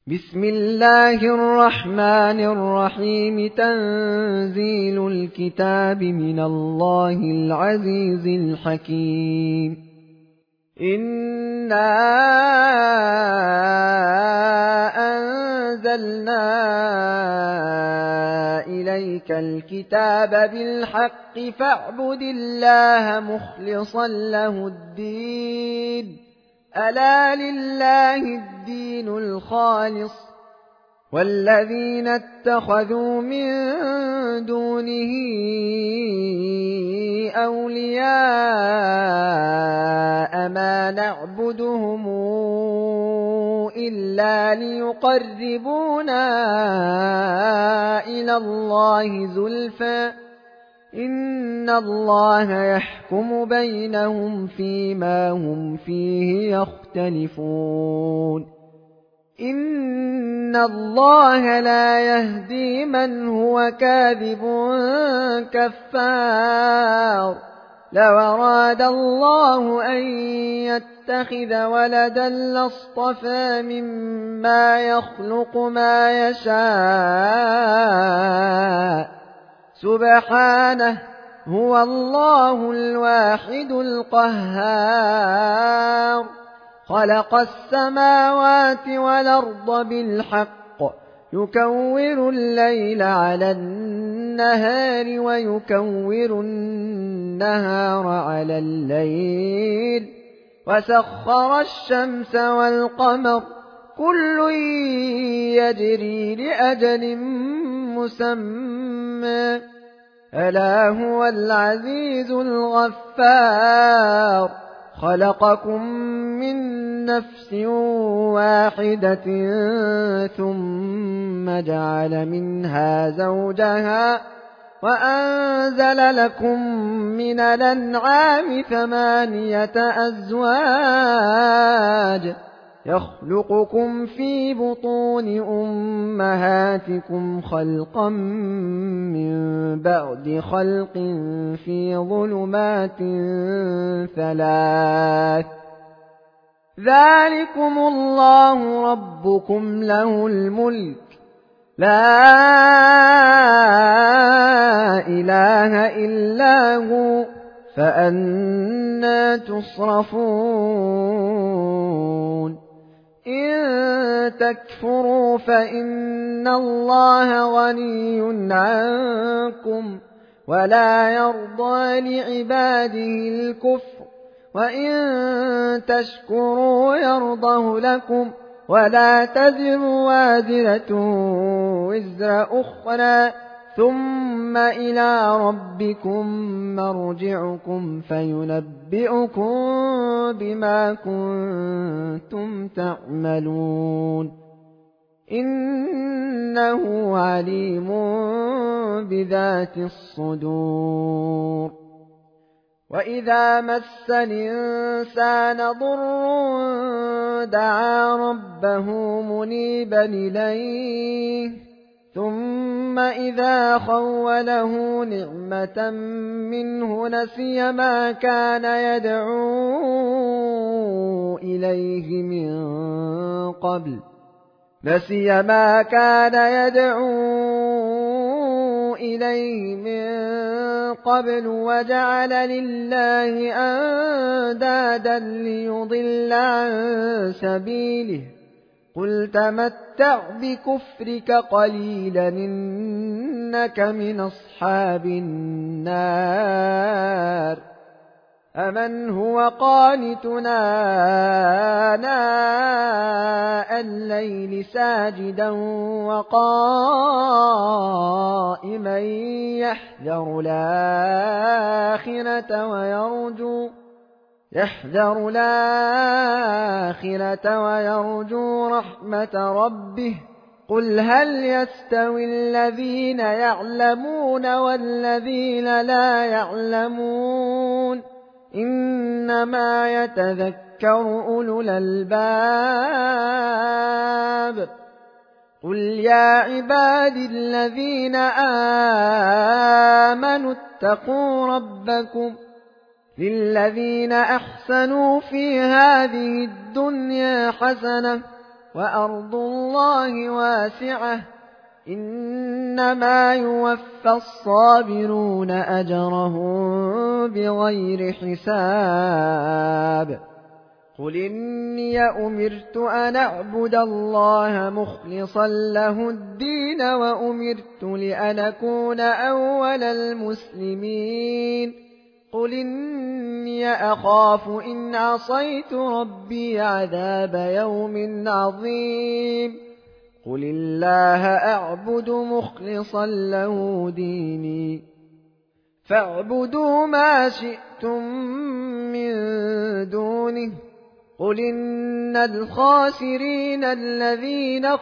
بسم الله الرحمن الرحيم. تنزيل الكتاب من الله العزيز الحكيم. إنا أنزلنا إليك الكتاب بالحق فاعبد الله مخلصا له الدين. ألا لله الدين الخالص والذين اتخذوا من دونه أولياء ما نعبدهم إلا ليقربونا إلى الله زلفى إن الله يحكم بينهم فيما هم فيه يختلفون. إن الله لا يهدي من هو كاذب كفار. لو أراد الله أن يتخذ ولدا لاصطفى مما يخلق ما يشاء سبحانه هو الله الواحد القهار. خلق السماوات والأرض بالحق يكور الليل على النهار ويكور النهار على الليل وسخر الشمس والقمر كل يجري لأجل مسمى ألا هو العزيز الغفار. خلقكم من نفس واحدة ثم جعل منها زوجها وأنزل لكم من الأنعام 8 أزواج يخلقكم في بطون أمهاتكم خلقا من بعد خلق في ظلمات 3 ذلكم الله ربكم له الملك لا إله إلا هو فأنى تصرفون. إن تكفروا فإن الله غني عنكم ولا يرضى لعباده الكفر وإن تشكروا يرضه لكم ولا تزر وازرة وزر أخرى ثم إلى ربكم مرجعكم فينبئكم بما كنتم تعملون إنه عليم بذات الصدور. وإذا مس الإنسان ضر دعا ربه منيبا إليه ثم إذا خوله نعمة منه نسي ما كان يدعو إليه من قبل وجعل لله أندادا ليضل عن سبيله قل تمتع بكفرك قليلا إنك من أصحاب النار. أمن هو قانتنا آناء الليل ساجدا وقائما يحذر الآخرة ويرجو رحمة ربه قل هل يستوي الذين يعلمون والذين لا يعلمون إنما يتذكر أولو الألباب. قل يا عبادي الذين آمنوا اتقوا ربكم للذين أحسنوا في هذه الدنيا حسنة وأرض الله واسعة إنما يوفى الصابرون أجرهم بغير حساب قل إني أمرت أن أعبد الله مخلصا له الدين وأمرت لأن أكون أول المسلمين قل إني أخاف إن عصيت ربي عذاب يوم عظيم قل الله أعبد مخلصا له ديني فاعبدوا ما شئتم من دونه قل إن الخاسرين الذين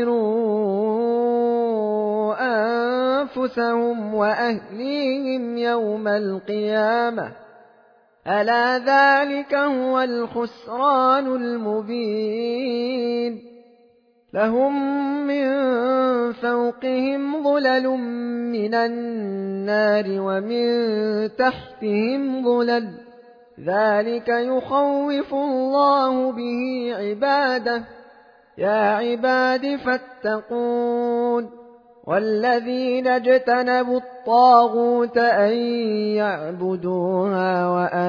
خسروا أنفسهم وأهليهم يوم القيامة ألا ذلك هو الخسران المبين لهم من فوقهم ظلل من النار ومن تحتهم ظلل ذلك يخوف الله به عباده يا عباد فاتقون والذين اجتنبوا الطاغوت أن يعبدوها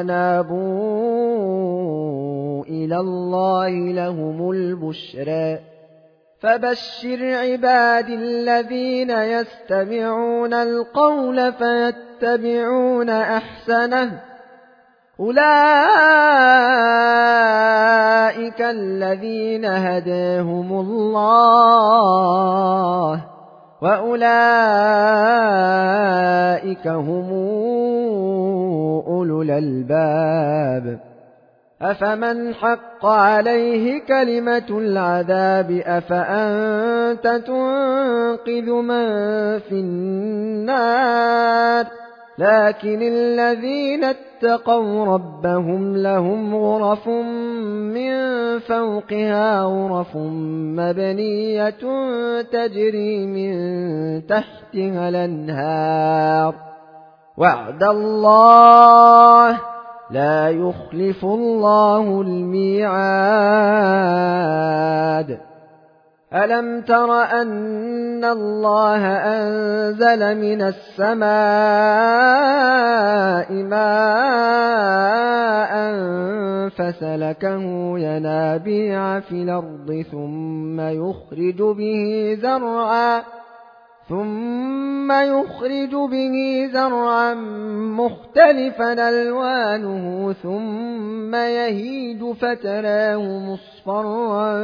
وأنابوا إلى الله لهم البشرى فبشر عباد الذين يستمعون القول فيتبعون أحسنه أولئك الذين هداهم الله وأولئك هم أولو الألباب أفمن حق عليه كلمة العذاب أفأنت تنقذ من في النار لكن الذين اتقوا ربهم لهم غرف من فوقها غرف مبنية تجري من تحتها الأنهار وعد الله لا يخلف الله الميعاد ألم تر أن الله أنزل من السماء ماء فسلكه ينابيع في الأرض ثم يخرج به زرعا مختلفا ألوانه ثم يهيج فتراه مصفرا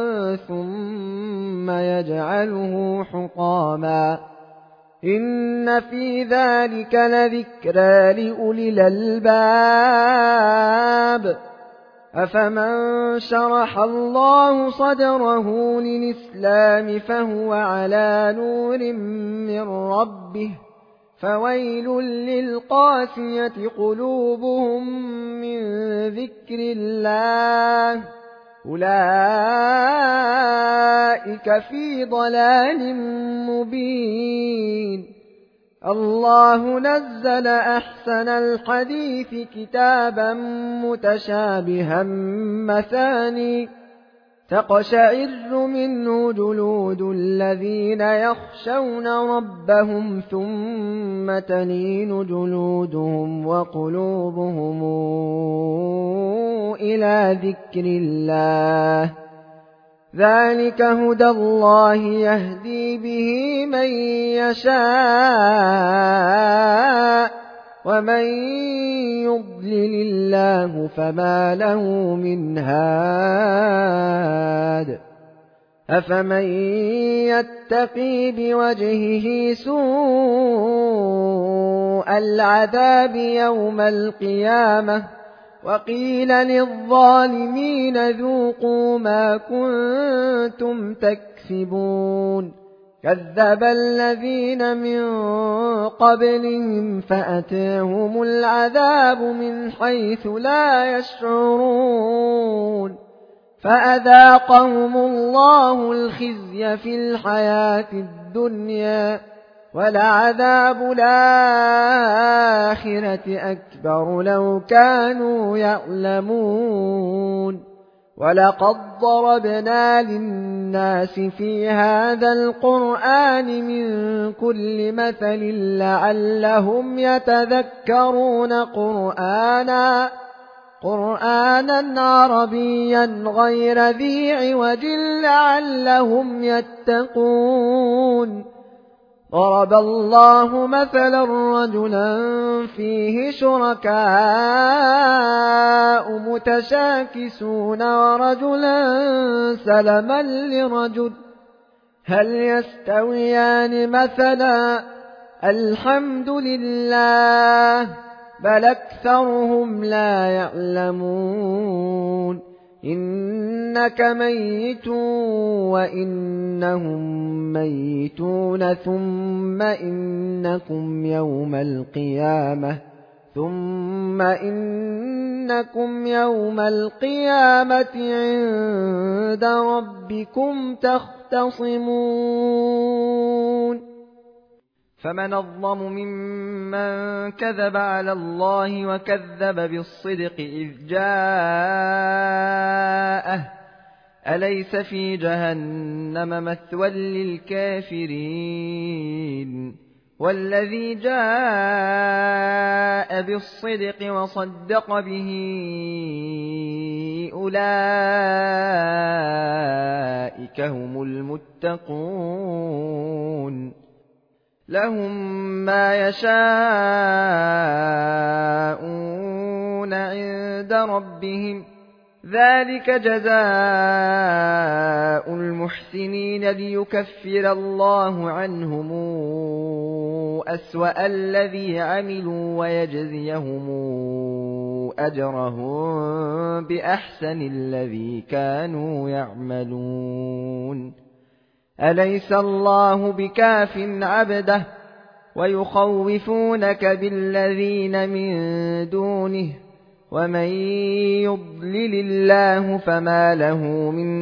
ثم يجعله حطاما إن في ذلك لذكرى لأولي الألباب أفمن شرح الله صدره للإسلام فهو على نور من ربه فويل للقاسية قلوبهم من ذكر الله أولئك في ضلال مبين الله نزل أحسن الحديث كتابا متشابها مثاني تقشعر منه جلود الذين يخشون ربهم ثم تلين جلودهم وقلوبهم إلى ذكر الله ذلك هدى الله يهدي به من يشاء ومن يضلل الله فما له من هاد أفمن يتقي بوجهه سوء العذاب يوم القيامة وقيل للظالمين ذوقوا ما كنتم تكسبون كذب الذين من قبلهم فأتاهم العذاب من حيث لا يشعرون فأذاقهم الله الخزي في الحياة الدنيا ولعذاب الآخرة أكبر لو كانوا يعلمون ولقد ضربنا للناس في هذا القرآن من كل مثل لعلهم يتذكرون قرآنا عربيا غير ذي عوج لعلهم يتقون. ضرب الله مثلا رجلا فيه شركاء متشاكسون ورجلا سلما لرجل هل يستويان مثلا الحمد لله بل أكثرهم لا يعلمون. إنك ميت وإنهم ميتون ثم إنكم يوم القيامة عند ربكم تختصمون. فمن أظلم ممن كذب على الله وكذب بالصدق إذ جاءه أليس في جهنم مثوى للكافرين. والذي جاء بالصدق وصدق به أولئك هم المتقون. لهم ما يشاءون عند ربهم ذلك جزاء المحسنين ليكفر الله عنهم أسوأ الذي عملوا ويجزيهم أجرهم بأحسن الذي كانوا يعملون. أليس الله بكاف عبده ويخوفونك بالذين من دونه ومن يضلل الله فما له من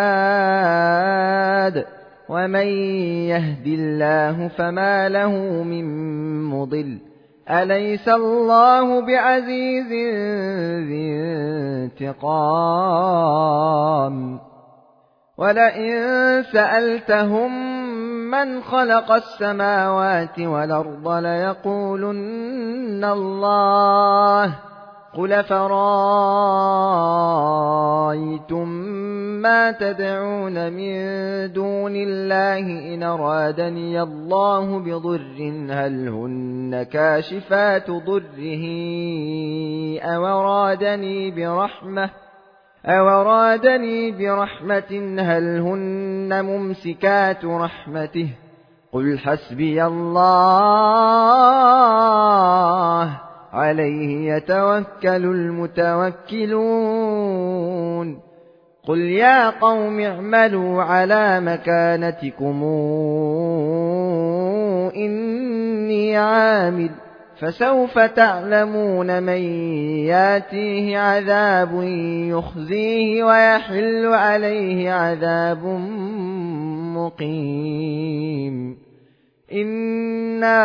هاد ومن يهد الله فما له من مضل. أليس الله بعزيز ذي انتقام. ولئن سألتهم من خلق السماوات والأرض ليقولن الله قل فرأيتم ما تدعون من دون الله إن أرادني الله بضر هل هن كاشفات ضره أو أرادني برحمة هل هن ممسكات رحمته قل حسبي الله عليه يتوكل المتوكلون. قل يا قوم اعملوا على مكانتكم إني عامل فسوف تعلمون من ياتيه عذاب يخزيه ويحل عليه عذاب مقيم. إنا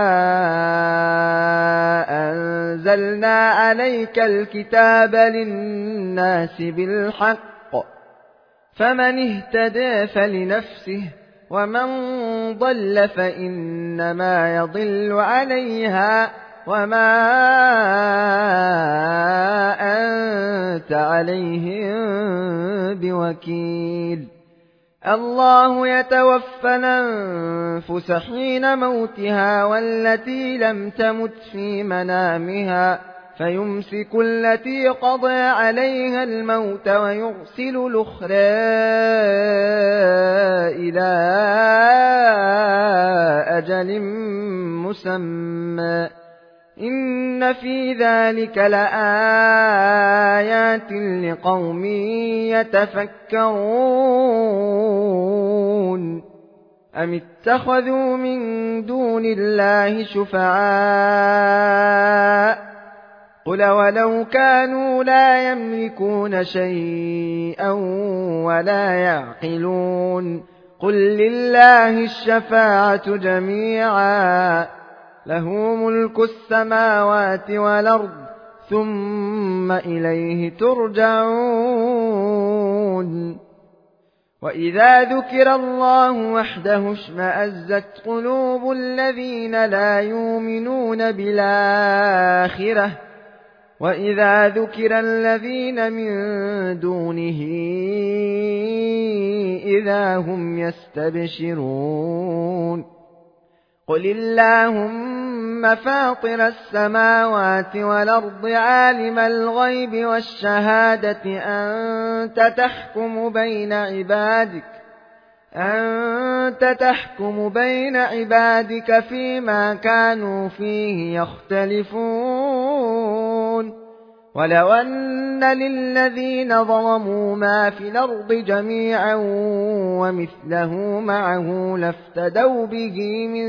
أنزلنا عليك الكتاب للناس بالحق فمن اهتدى فلنفسه ومن ضل فإنما يضل عليها وما أنت عليهم بوكيل. الله يتوفى الأنفس حين موتها والتي لم تمت في منامها فيمسك التي قضى عليها الموت ويرسل الأخرى إلى أجل مسمى إن في ذلك لآيات لقوم يتفكرون. أم اتخذوا من دون الله شفعاء قل ولو كانوا لا يملكون شيئا ولا يعقلون قل لله الشفاعة جميعا له ملك السماوات والأرض ثم إليه ترجعون. وإذا ذكر الله وحده اشمأزت قلوب الذين لا يؤمنون بالآخرة وإذا ذكر الذين من دونه إذا هم يستبشرون قل اللهم فاطر السماوات والأرض عالم الغيب والشهادة أنت تحكم بين عبادك فيما كانوا فيه يختلفون ولو أن للذين ظلموا ما في الأرض جميعا ومثله معه لافتدوا به من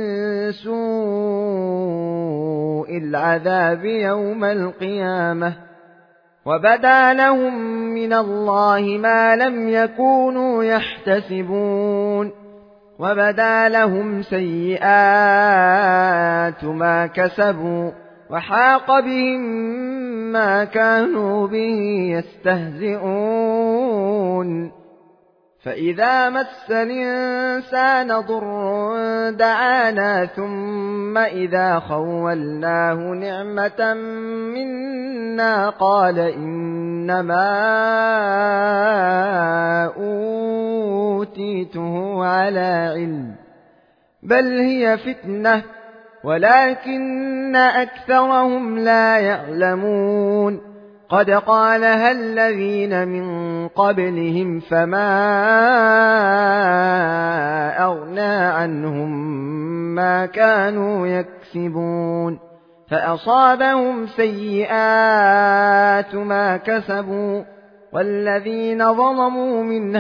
سوء العذاب يوم القيامة وبدا لهم من الله ما لم يكونوا يحتسبون وبدا لهم سيئات ما كسبوا وحاق بهم ما كانوا به يستهزئون فإذا مس الإنسان ضر دعانا ثم إذا خولناه نعمة منا قال إنما أوتيته على علم بل هي فتنة ولكن أكثرهم لا يعلمون قد قالها الذين من قبلهم فما أغنى عنهم ما كانوا يكسبون فأصابهم سيئات ما كسبوا والذين ظلموا من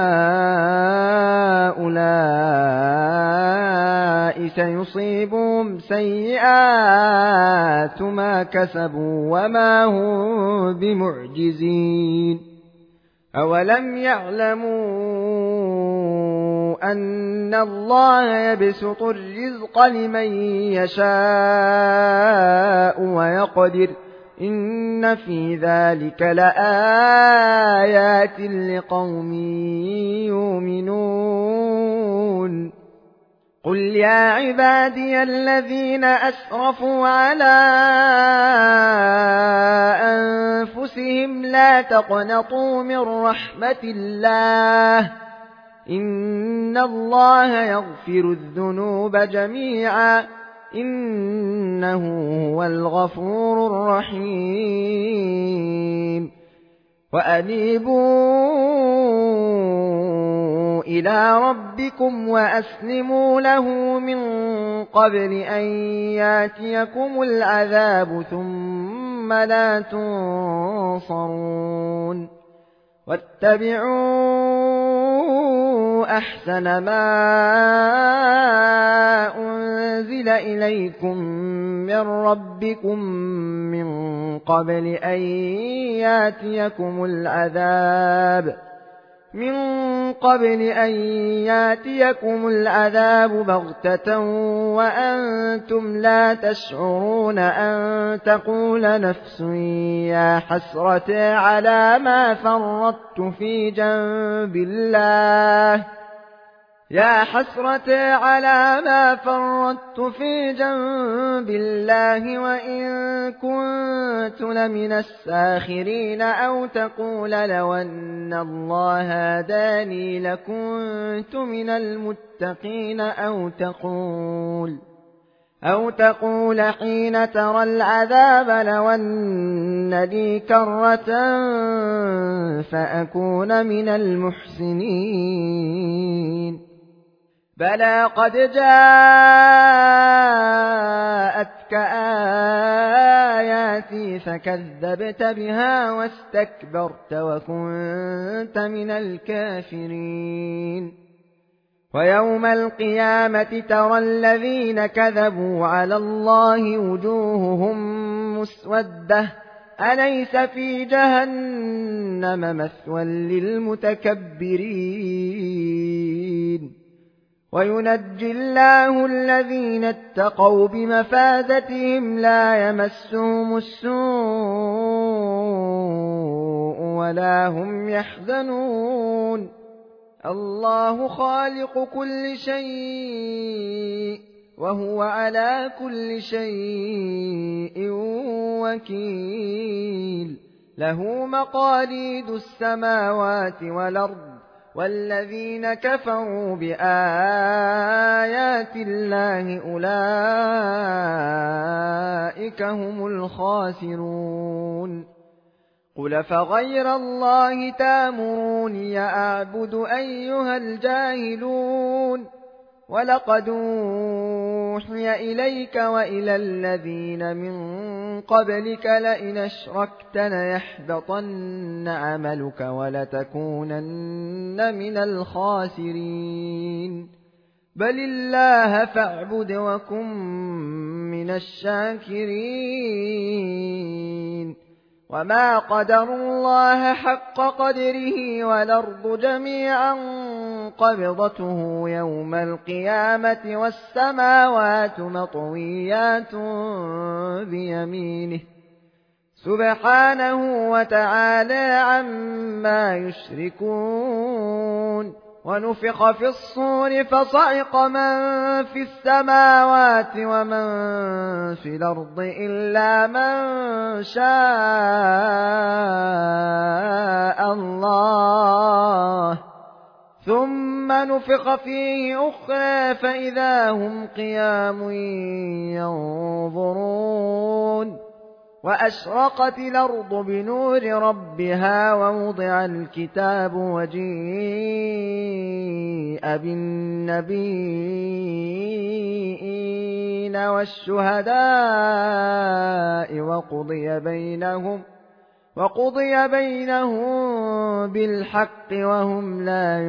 هؤلاء سيصيبهم سيئات ما كسبوا وما هم بمعجزين أولم يعلموا أن الله يبسط الرزق لمن يشاء ويقدر إن في ذلك لآيات لقوم يؤمنون قل يا عبادي الذين أسرفوا على أنفسهم لا تقنطوا من رحمة الله إن الله يغفر الذنوب جميعا إنه هو الغفور الرحيم وأنيبوا إلى ربكم وأسلموا له من قبل أن ياتيكم العذاب ثم لا تنصرون واتبعوا أحسن ما أنزل إليكم من ربكم من قبل أن ياتيكم العذاب بغتة وأنتم لا تشعرون أن تقول نفس يا حسرة على ما فرطت في جنب الله وإن كنت لمن الساخرين أو تقول لو أن الله هداني لكنت من المتقين أو تقول حين ترى العذاب لو أن لي كرة فأكون من المحسنين بلى قد جاءتك آياتي فكذبت بها واستكبرت وكنت من الكافرين ويوم القيامة ترى الذين كذبوا على الله وجوههم مسودة أليس في جهنم مثوى للمتكبرين وينجي الله الذين اتقوا بمفازتهم لا يمسهم السوء ولا هم يحزنون الله خالق كل شيء وهو على كل شيء وكيل. له مقاليد السماوات والأرض والذين كفروا بآيات الله أولئك هم الخاسرون. قل فغير الله تامروني أعبد أيها الجاهلون. ولقد أوحي إليك وإلى الذين من قبلك لئن أشركت ليحبطن عملك ولتكونن من الخاسرين. بل الله فاعبد وكن من الشاكرين. وما قدروا الله حق قدره والأرض جميعا قبضته يوم القيامة والسماوات مطويات بيمينه سبحانه وتعالى عما يشركون. ونفخ في الصور فصعق من في السماوات ومن في الأرض إلا من شاء الله ثم نفخ فيه أخرى فإذا هم قيام ينظرون. وأشرقت الأرض بنور ربها ووضع الكتاب وجيء بالنبيين والشهداء وقضي بينهم بالحق وهم لا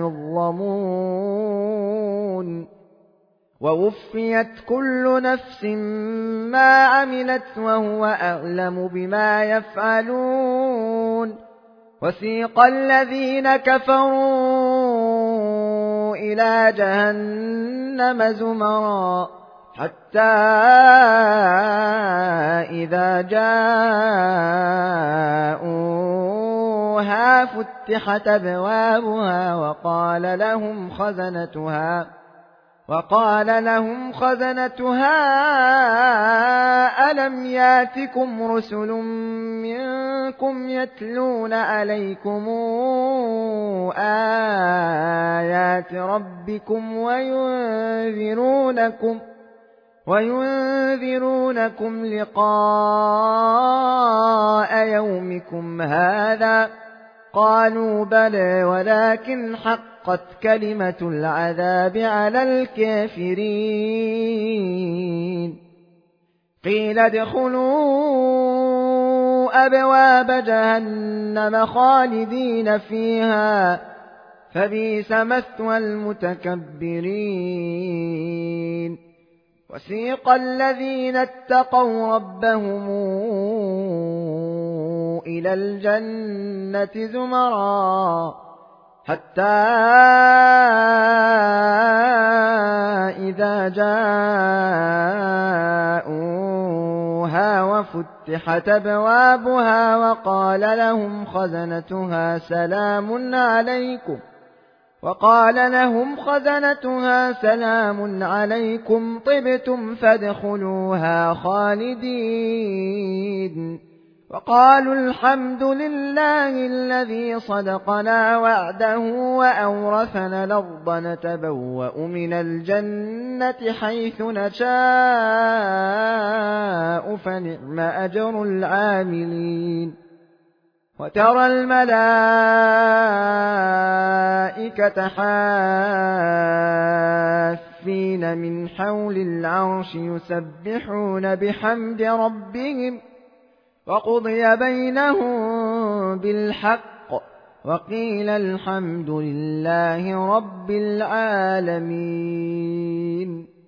يظلمون. ووفيت كل نفس ما عملت وهو أعلم بما يفعلون. وسيق الذين كفروا إلى جهنم زمرا حتى إذا جاءوها فتحت أبوابها وقال لهم خزنتها ألم ياتكم رسل منكم يتلون عليكم آيات ربكم وينذرونكم لقاء يومكم هذا. قالوا بلى ولكن حقت كلمة العذاب على الكافرين. قيل ادخلوا أبواب جهنم خالدين فيها فبئس مثوى المتكبرين. وسيق الذين اتقوا ربهم إلى الجنة زمرا حتى إذا جاءوها وفتحت أبوابها وقال لهم خزنتها سلام عليكم طبتم فادخلوها خالدين. وقالوا الحمد لله الذي صدقنا وعده وأورثنا الأرض نتبوأ من الجنة حيث نشاء فنعم أجر العاملين. وترى الملائكة حافين من حول العرش يسبحون بحمد ربهم وقضي بينهم بالحق وقيل الحمد لله رب العالمين.